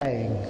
saying.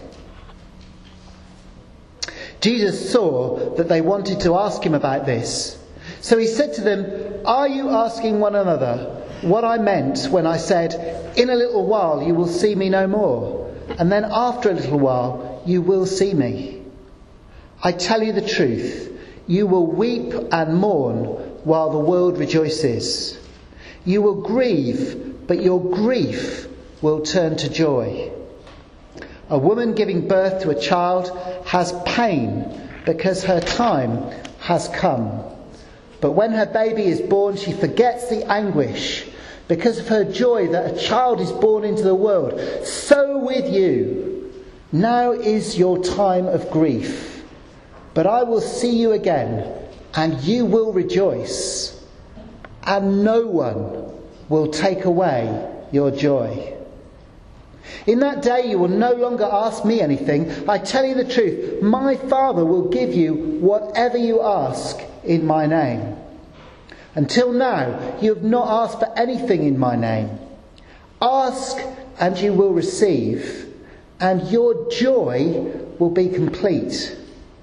Jesus saw that they wanted to ask him about this. So he said to them, "Are you asking one another what I meant when I said, 'In a little while you will see me no more, and then after a little while you will see me'? I tell you the truth, you will weep and mourn while the world rejoices. You will grieve, but your grief will turn to joy. A woman giving birth to a child has pain because her time has come. But when her baby is born, she forgets the anguish because of her joy that a child is born into the world. So with you, now is your time of grief. But I will see you again, and you will rejoice, and no one will take away your joy. In that day you will no longer ask me anything. I tell you the truth, my Father will give you whatever you ask in my name. Until now you have not asked for anything in my name. Ask and you will receive, and your joy will be complete.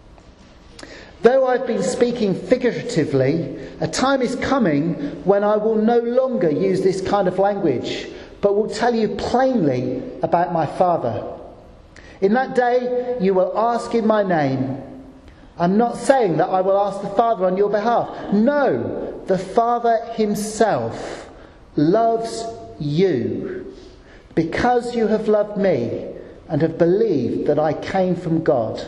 Though I've been speaking figuratively, a time is coming when I will no longer use this kind of language, but will tell you plainly about my Father. In that day you will ask in my name. I'm not saying that I will ask the Father on your behalf. No, the Father himself loves you because you have loved me and have believed that I came from God.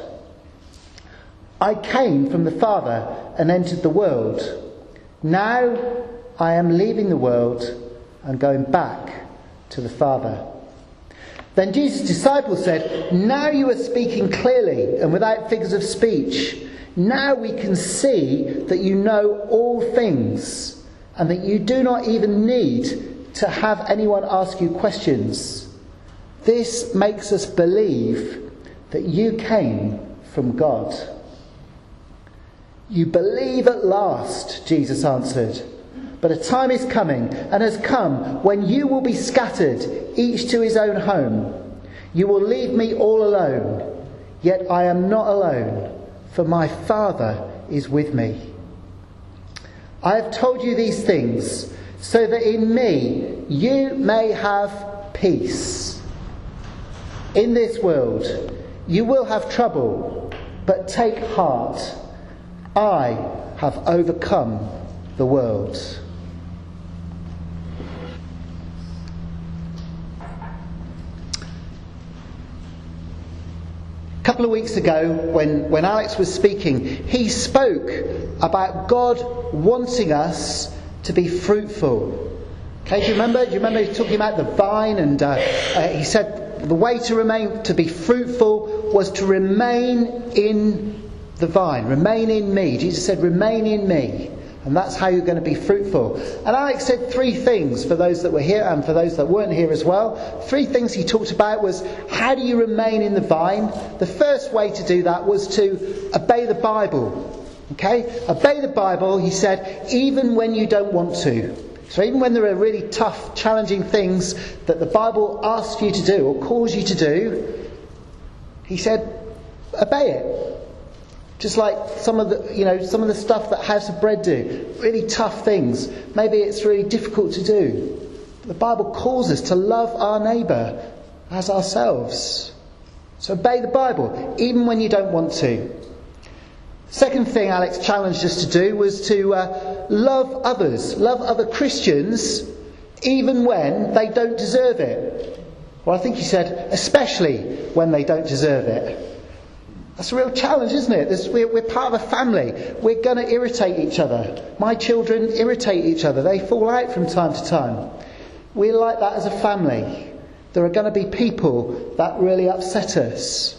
I came from the Father and entered the world. Now I am leaving the world and going back to the Father." Then Jesus' disciples said, "Now you are speaking clearly and without figures of speech. Now we can see that you know all things and that you do not even need to have anyone ask you questions. This makes us believe that you came from God." "You believe at last," Jesus answered. "But a time is coming and has come when you will be scattered, each to his own home. You will leave me all alone. Yet I am not alone, for my Father is with me. I have told you these things so that in me you may have peace. In this world you will have trouble, but take heart. I have overcome the world." A couple of weeks ago, when Alex was speaking, he spoke about God wanting us to be fruitful. Okay, do you remember? He was talking about the vine, and he said the way to be fruitful was to remain in the vine, remain in me. Jesus said, "Remain in me." And that's how you're going to be fruitful. And Alex said three things for those that were here and for those that weren't here as well. Three things he talked about was, how do you remain in the vine? The first way to do that was to obey the Bible. Okay? Obey the Bible, he said, even when you don't want to. So even when there are really tough, challenging things that the Bible asks you to do or calls you to do, he said, obey it. Just like some of the stuff that House of Bread do, really tough things. Maybe it's really difficult to do. The Bible calls us to love our neighbour as ourselves. So obey the Bible, even when you don't want to. Second thing Alex challenged us to do was to love others, love other Christians, even when they don't deserve it. Well, I think he said, especially when they don't deserve it. That's a real challenge, isn't it? We're part of a family. We're going to irritate each other. My children irritate each other. They fall out from time to time. We're like that as a family. There are going to be people that really upset us.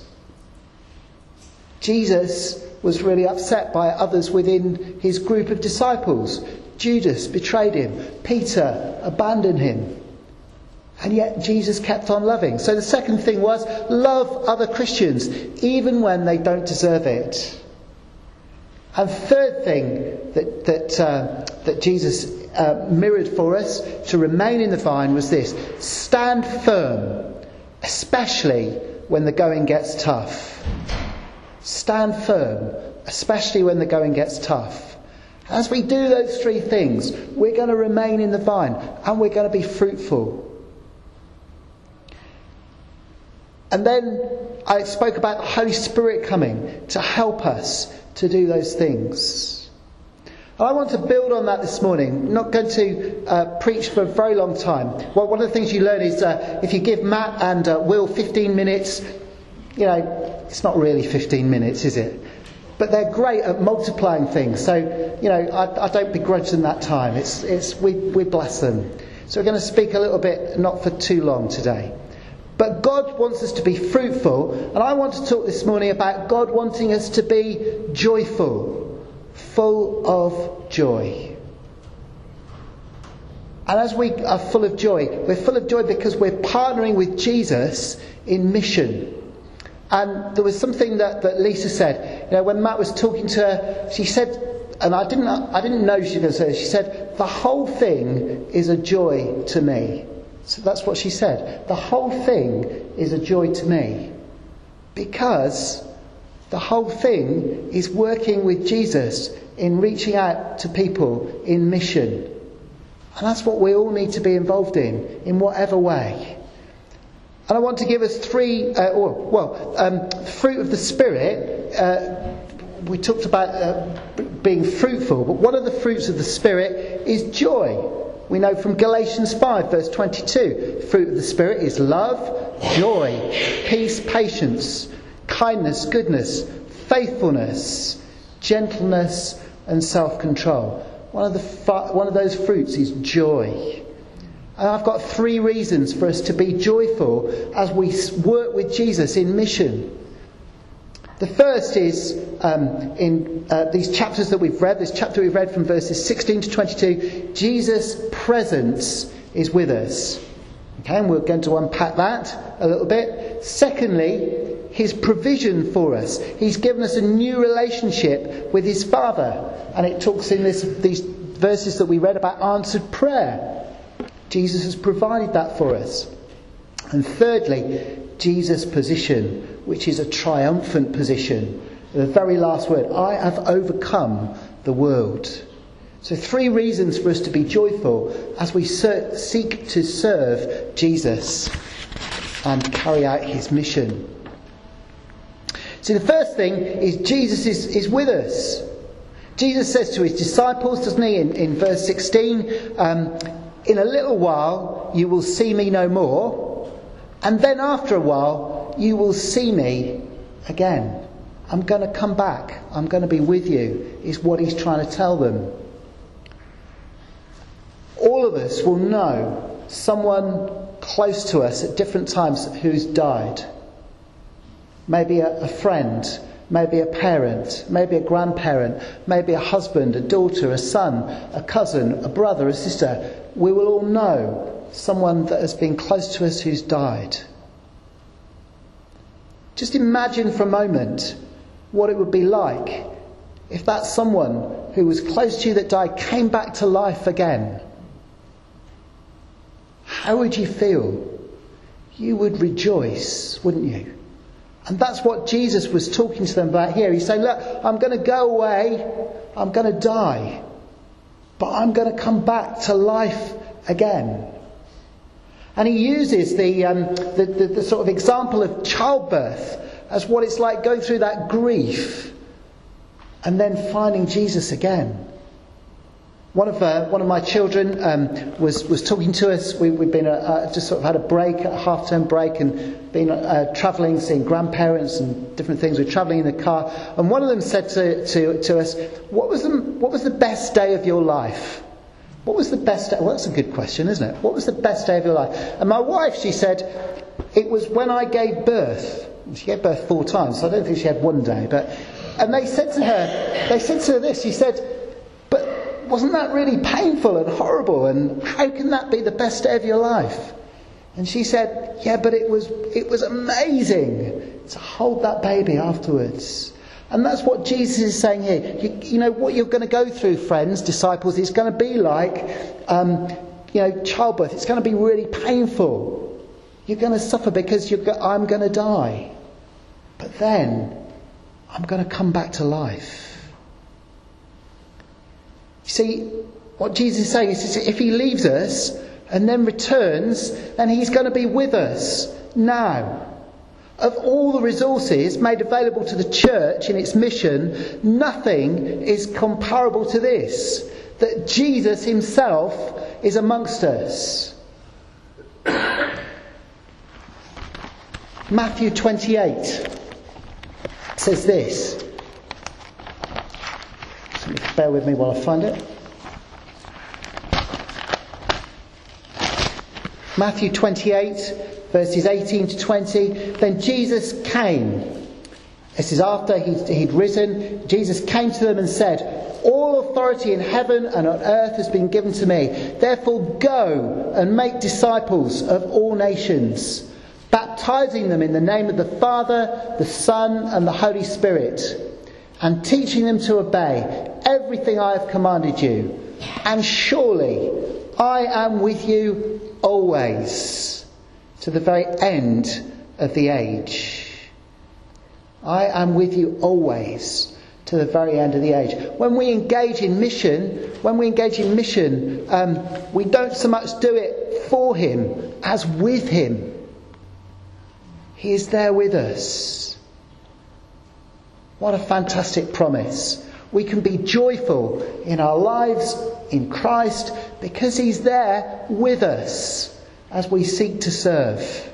Jesus was really upset by others within his group of disciples. Judas betrayed him. Peter abandoned him. And yet Jesus kept on loving. So the second thing was, love other Christians, even when they don't deserve it. And third thing that Jesus mirrored for us to remain in the vine was this: stand firm, especially when the going gets tough. Stand firm, especially when the going gets tough. As we do those three things, we're going to remain in the vine and we're going to be fruitful. And then I spoke about the Holy Spirit coming to help us to do those things. And I want to build on that this morning. I'm not going to preach for a very long time. Well, one of the things you learn is if you give Matt and Will 15 minutes, it's not really 15 minutes, is it? But they're great at multiplying things. So, I don't begrudge them that time. We bless them. So we're going to speak a little bit, not for too long today. But God wants us to be fruitful, and I want to talk this morning about God wanting us to be joyful, full of joy. And as we are full of joy, we're full of joy because we're partnering with Jesus in mission. And there was something that Lisa said, when Matt was talking to her, she said, and I didn't know she was going to say this, she said, the whole thing is a joy to me. So that's what she said. The whole thing is a joy to me. Because the whole thing is working with Jesus in reaching out to people in mission. And that's what we all need to be involved in whatever way. And I want to give us three, fruit of the Spirit. We talked about being fruitful, but one of the fruits of the Spirit is joy. We know from Galatians 5 verse 22, fruit of the Spirit is love, joy, peace, patience, kindness, goodness, faithfulness, gentleness and self-control. One of those fruits is joy. And I've got three reasons for us to be joyful as we work with Jesus in mission. The first is in these chapters that we've read, this chapter we've read from verses 16 to 22, Jesus' presence is with us. Okay, and we're going to unpack that a little bit. Secondly, his provision for us. He's given us a new relationship with his Father. And it talks in these verses that we read about answered prayer. Jesus has provided that for us. And thirdly, Jesus' position, which is a triumphant position. The very last word, I have overcome the world. So three reasons for us to be joyful as we seek to serve Jesus and carry out his mission. So the first thing is Jesus is with us. Jesus says to his disciples, doesn't he, in verse 16, in a little while you will see me no more. And then after a while, you will see me again. I'm going to come back. I'm going to be with you, is what he's trying to tell them. All of us will know someone close to us at different times who's died. Maybe a friend, maybe a parent, maybe a grandparent, maybe a husband, a daughter, a son, a cousin, a brother, a sister. We will all know someone that has been close to us who's died. Just imagine for a moment what it would be like if that someone who was close to you that died came back to life again. How would you feel? You would rejoice, wouldn't you? And that's what Jesus was talking to them about here. He's saying, look, I'm going to go away, I'm going to die, but I'm going to come back to life again. And he uses the sort of example of childbirth as what it's like going through that grief and then finding Jesus again. One of my children was talking to us. We've been just sort of had a break, a half-term break, and been travelling, seeing grandparents and different things. We're travelling in the car, and one of them said to us, "What was the best day of your life?" What was the best day? Well, that's a good question, isn't it? What was the best day of your life? And my wife, she said, it was when I gave birth. She gave birth 4 times, so I don't think she had one day. And they said to her this. She said, but wasn't that really painful and horrible? And how can that be the best day of your life? And she said, yeah, but it was amazing to hold that baby afterwards. And that's what Jesus is saying here. You know, what you're going to go through, friends, disciples, is going to be like, childbirth. It's going to be really painful. You're going to suffer because I'm going to die. But then I'm going to come back to life. You see, what Jesus is saying is if he leaves us and then returns, then he's going to be with us now. Of all the resources made available to the church in its mission, nothing is comparable to this. That Jesus himself is amongst us. Matthew 28 says this. So bear with me while I find it. Matthew 28, verses 18 to 20. Then Jesus came. This is after he'd risen. Jesus came to them and said, "All authority in heaven and on earth has been given to me. Therefore go and make disciples of all nations, baptizing them in the name of the Father, the Son and the Holy Spirit, and teaching them to obey everything I have commanded you. And surely I am with you always, to the very end of the age." I am with you always, to the very end of the age. When we engage in mission, we don't so much do it for him as with him. He is there with us. What a fantastic promise. We can be joyful in our lives in Christ because he's there with us as we seek to serve.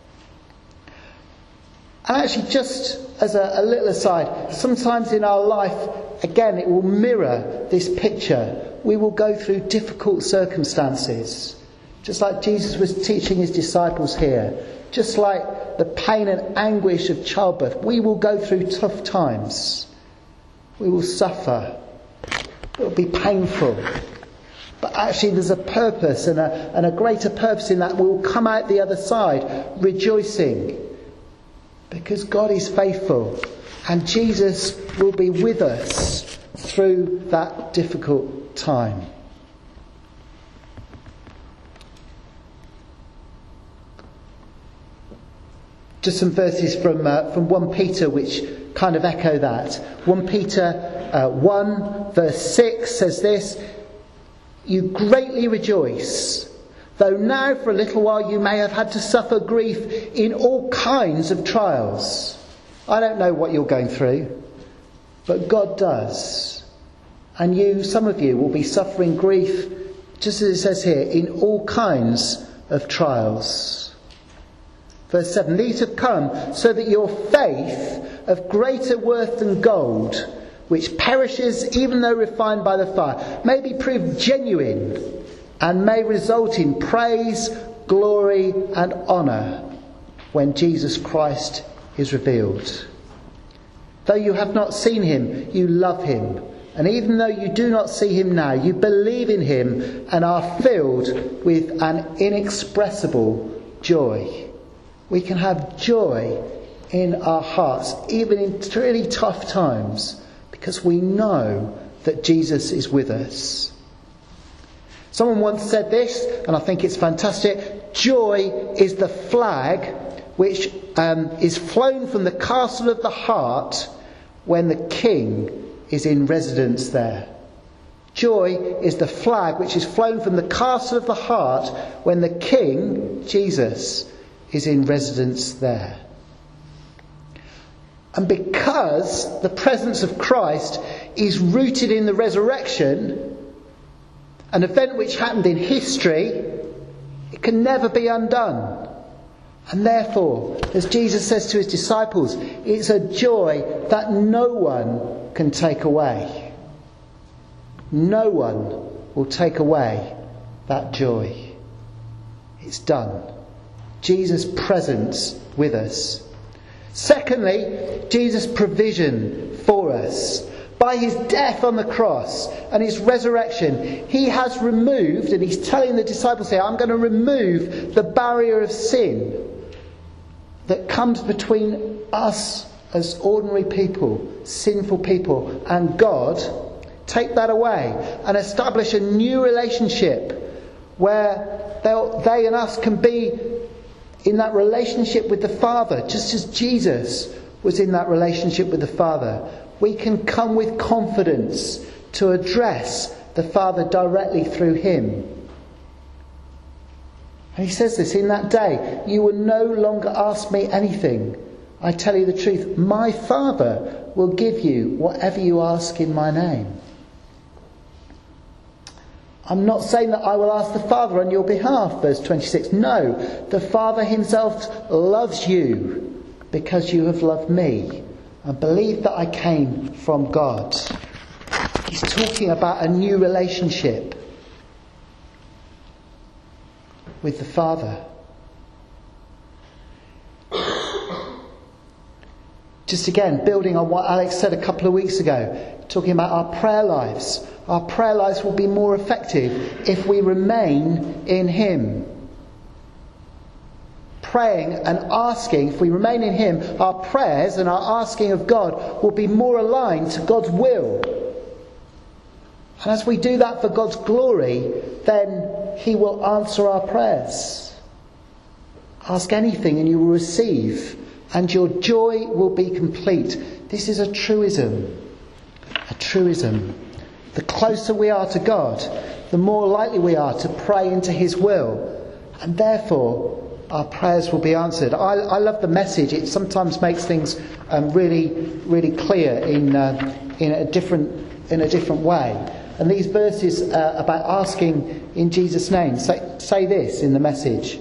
And actually, just as a little aside, sometimes in our life, again, it will mirror this picture. We will go through difficult circumstances, just like Jesus was teaching his disciples here. Just like the pain and anguish of childbirth, we will go through tough times. We will suffer. It will be painful. But actually there's a purpose and a greater purpose in that. We will come out the other side rejoicing. Because God is faithful. And Jesus will be with us through that difficult time. Just some verses from 1 Peter which kind of echo that. 1 Peter 1 verse 6 says this: "You greatly rejoice, though now for a little while you may have had to suffer grief in all kinds of trials." I don't know what you're going through, but God does. And some of you will be suffering grief, just as it says here, in all kinds of trials. Verse 7, "These have come so that your faith, of greater worth than gold, which perishes even though refined by the fire, may be proved genuine and may result in praise, glory and honour when Jesus Christ is revealed. Though you have not seen him, you love him. And even though you do not see him now, you believe in him and are filled with an inexpressible joy." We can have joy in our hearts, even in really tough times, because we know that Jesus is with us. Someone once said this, and I think it's fantastic: joy is the flag which is flown from the castle of the heart when the king is in residence there. Joy is the flag which is flown from the castle of the heart when the king, Jesus, is in residence there. And because the presence of Christ is rooted in the resurrection, an event which happened in history, it can never be undone. And therefore, as Jesus says to his disciples, it's a joy that no one can take away. No one will take away that joy. It's done. Jesus' presence with us. Secondly, Jesus' provision for us. By his death on the cross and his resurrection, he has removed, and he's telling the disciples here, I'm going to remove the barrier of sin that comes between us as ordinary people, sinful people, and God. Take that away and establish a new relationship where they and us can be in that relationship with the Father, just as Jesus was in that relationship with the Father, we can come with confidence to address the Father directly through him. And he says this, in that day, you will no longer ask me anything. I tell you the truth, my Father will give you whatever you ask in my name. I'm not saying that I will ask the Father on your behalf, verse 26. No, the Father himself loves you because you have loved me and believed that I came from God. He's talking about a new relationship with the Father. Just again, building on what Alex said a couple of weeks ago, talking about our prayer lives. Our prayer lives will be more effective if we remain in him. Praying and asking, if we remain in him, our prayers and our asking of God will be more aligned to God's will. And as we do that for God's glory, then he will answer our prayers. Ask anything and you will receive, and your joy will be complete. This is a truism. A truism. The closer we are to God, the more likely we are to pray into his will, and therefore our prayers will be answered. I love the Message. It sometimes makes things really, really clear in a different way. And these verses about asking in Jesus' name say this in the Message.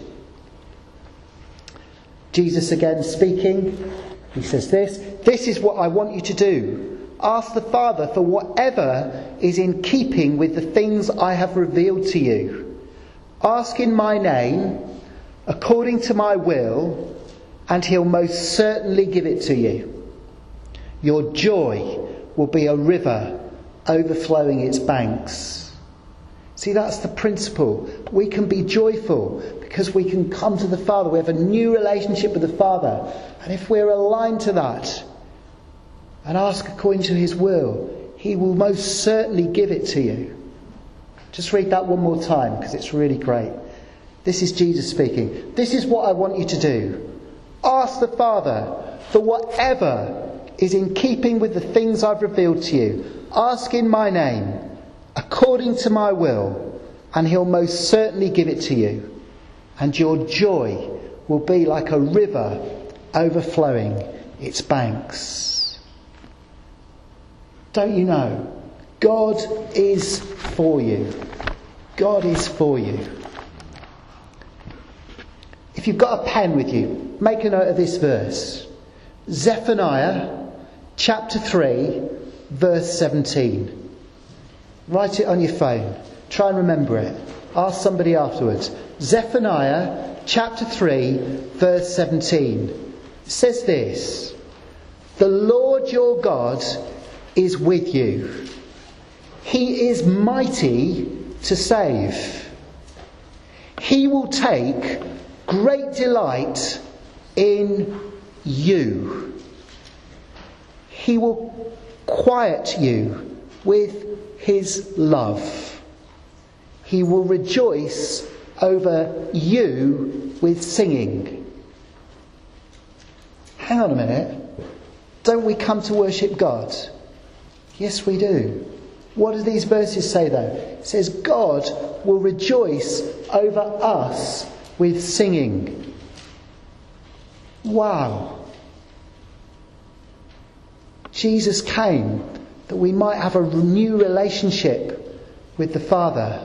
Jesus again speaking, he says this: "This is what I want you to do. Ask the Father for whatever is in keeping with the things I have revealed to you. Ask in my name, according to my will, and he'll most certainly give it to you. Your joy will be a river overflowing its banks." See, that's the principle. We can be joyful because we can come to the Father. We have a new relationship with the Father. And if we're aligned to that and ask according to his will, he will most certainly give it to you. Just read that one more time because it's really great. This is Jesus speaking. This is what I want you to do. Ask the Father for whatever is in keeping with the things I've revealed to you. Ask in my name, according to my will, and he'll most certainly give it to you. And your joy will be like a river overflowing its banks. Don't you know? God is for you. God is for you. If you've got a pen with you, make a note of this verse. Zephaniah chapter 3, verse 17. Write it on your phone. Try and remember it. Ask somebody afterwards. Zephaniah chapter 3, verse 17. It says this: "The Lord your God is with you. He is mighty to save. He will take great delight in you. He will quiet you with his love. He will rejoice over you with singing." Hang on a minute. Don't we come to worship God? Yes, we do. What do these verses say though? It says God will rejoice over us with singing. Wow. Jesus came that we might have a new relationship with the Father.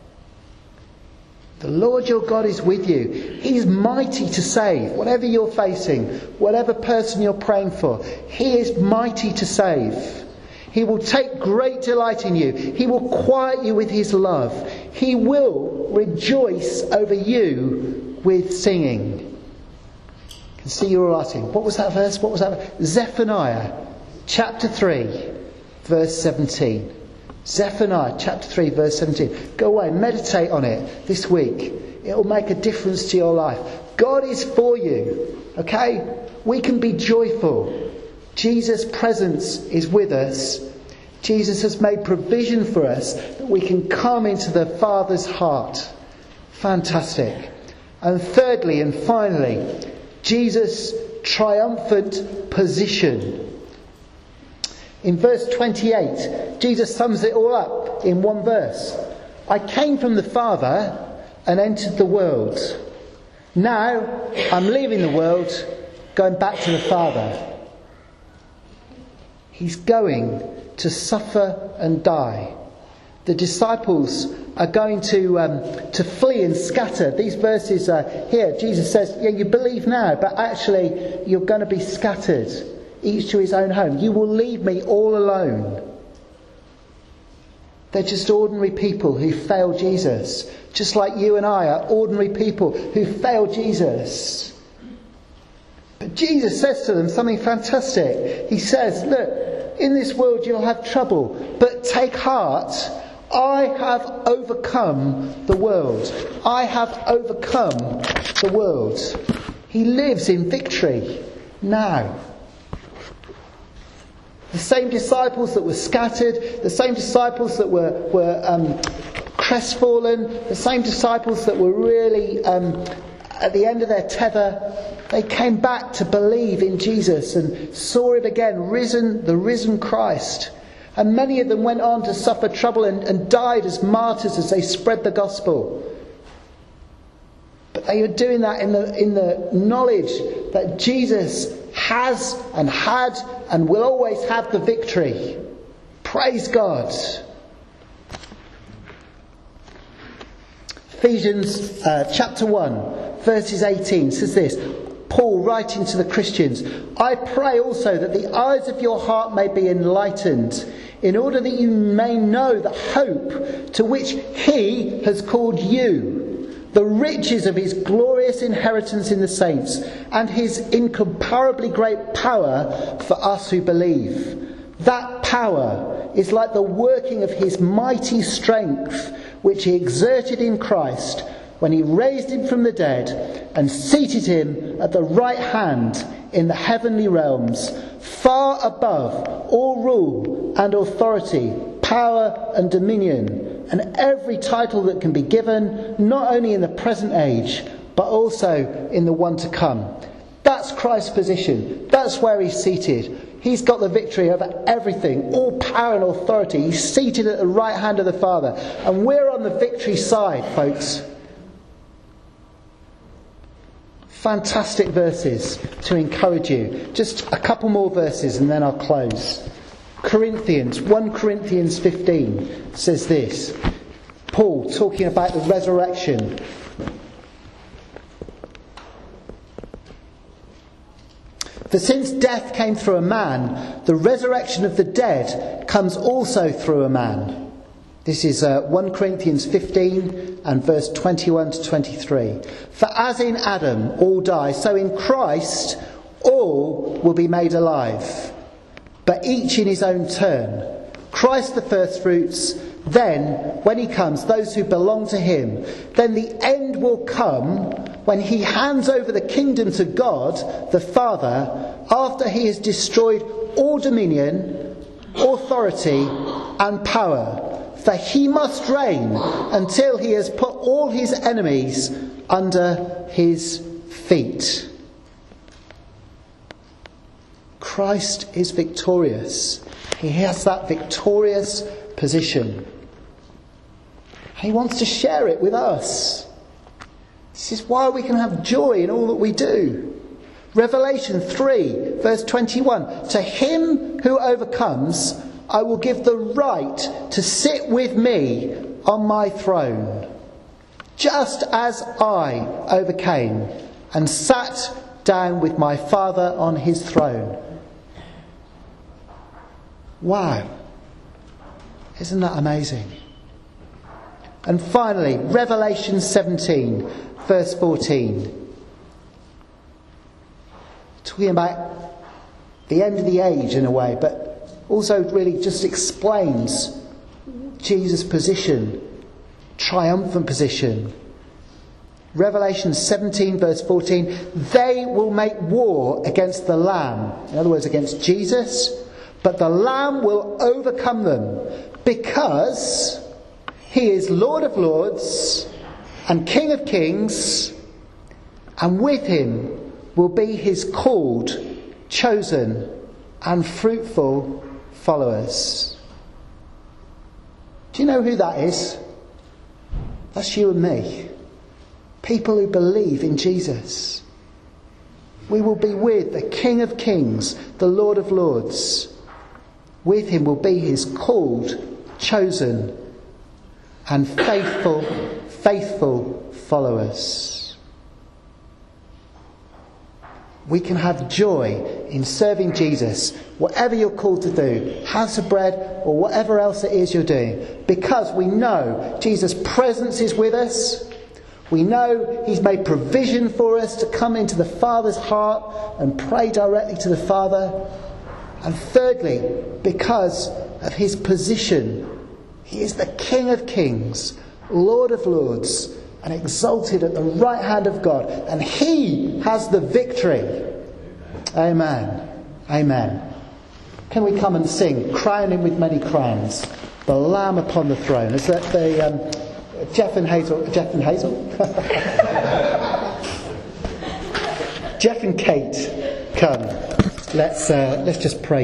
The Lord your God is with you. He is mighty to save. Whatever you're facing, whatever person you're praying for, he is mighty to save. He will take great delight in you. He will quiet you with his love. He will rejoice over you with singing. I can see you're writing. What was that verse? What was that? Zephaniah chapter 3, verse 17. Zephaniah chapter 3, verse 17. Go away, meditate on it this week. It will make a difference to your life. God is for you. Okay? We can be joyful. Jesus' presence is with us. Jesus has made provision for us that we can come into the Father's heart. Fantastic. And thirdly and finally, Jesus' triumphant position. In verse 28, Jesus sums it all up in one verse. I came from the Father and entered the world. Now I'm leaving the world, going back to the Father. He's going to suffer and die. The disciples are going to flee and scatter. These verses here, Jesus says, yeah, you believe now, but actually you're going to be scattered, each to his own home. You will leave me all alone. They're just ordinary people who fail Jesus. Just like you and I are ordinary people who fail Jesus. But Jesus says to them something fantastic. He says, look, in this world you'll have trouble, but take heart. I have overcome the world. I have overcome the world. He lives in victory now. The same disciples that were scattered, the same disciples that were crestfallen, the same disciples that were really at the end of their tether, they came back to believe in Jesus and saw it again, the risen Christ. And many of them went on to suffer trouble and died as martyrs as they spread the gospel. But they were doing that in the knowledge that Jesus has and had and will always have the victory. Praise God. Ephesians chapter 1 verses 18 says this. Paul writing to the Christians, I pray also that the eyes of your heart may be enlightened, in order that you may know the hope to which he has called you, the riches of his glorious inheritance in the saints, and his incomparably great power for us who believe. That power is like the working of his mighty strength, which he exerted in Christ when he raised him from the dead and seated him at the right hand in the heavenly realms, far above all rule and authority, power and dominion, and every title that can be given, not only in the present age, but also in the one to come. That's Christ's position. That's where he's seated. He's got the victory over everything, all power and authority. He's seated at the right hand of the Father. And we're on the victory side, folks. Fantastic verses to encourage you. Just a couple more verses and then I'll close. 1 Corinthians 15 says this. Paul talking about the resurrection. For since death came through a man, the resurrection of the dead comes also through a man. This is 1 Corinthians 15 and verse 21 to 23. For as in Adam all die, so in Christ all will be made alive, but each in his own turn. Christ the firstfruits, then, when he comes, those who belong to him. Then the end will come when he hands over the kingdom to God, the Father, after he has destroyed all dominion, authority and power. For he must reign until he has put all his enemies under his feet. Christ is victorious. He has that victorious position. He wants to share it with us. This is why we can have joy in all that we do. Revelation 3 verse 21. To him who overcomes, I will give the right to sit with me on my throne, just as I overcame and sat down with my Father on his throne. Wow. Isn't that amazing? And finally, Revelation 17, verse 14. Talking about the end of the age in a way, but also really just explains Jesus' position, triumphant position. Revelation 17 verse 14, they will make war against the Lamb, in other words against Jesus, but the Lamb will overcome them, because he is Lord of lords and King of kings And with him will be his called, chosen and fruitful followers. Do you know who that is? That's you and me. People who believe in Jesus. We will be with the King of Kings, the Lord of Lords. With him will be his called, chosen and faithful followers. We can have joy in serving Jesus, whatever you're called to do, house of bread or whatever else it is you're doing, because we know Jesus' presence is with us. We know he's made provision for us to come into the Father's heart and pray directly to the Father. And thirdly, because of his position, he is the King of Kings, Lord of Lords, and exalted at the right hand of God. And he has the victory. Amen. Amen. Can we come and sing, Crown him with many crowns, the Lamb upon the throne? Is that the Jeff and Hazel? Jeff and Kate, come. Let's just pray.